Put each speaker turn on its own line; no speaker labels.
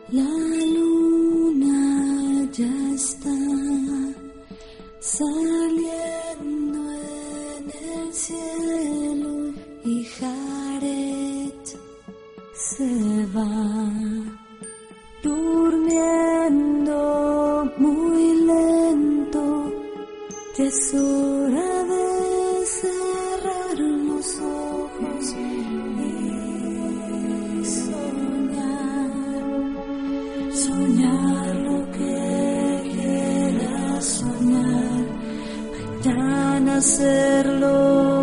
La luna ya está saliendo en el cielo y Jared se va durmiendo muy lento. Ya es hora de cerrar los ojos y soñar lo que quieras soñar, mañana hacerlo.